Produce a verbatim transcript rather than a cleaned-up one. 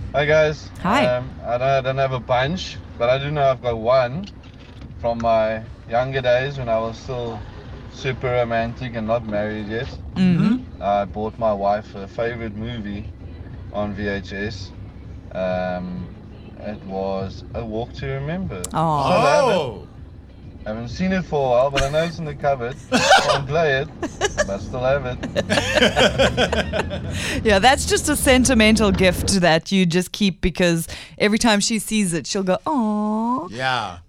Hi guys. Hi. Um, I don't, I don't have a bunch, but I do know I've got one from my younger days when I was still super romantic and not married yet. Mm-hmm. I bought my wife a favorite movie on V H S. Um, it was A Walk to Remember. Oh. Still have it. Oh. Haven't seen it for a while, but I know it's in the cupboard. Can't play it, but I still have it. Yeah, that's just a sentimental gift that you just keep because every time she sees it, she'll go, "Aw." Yeah.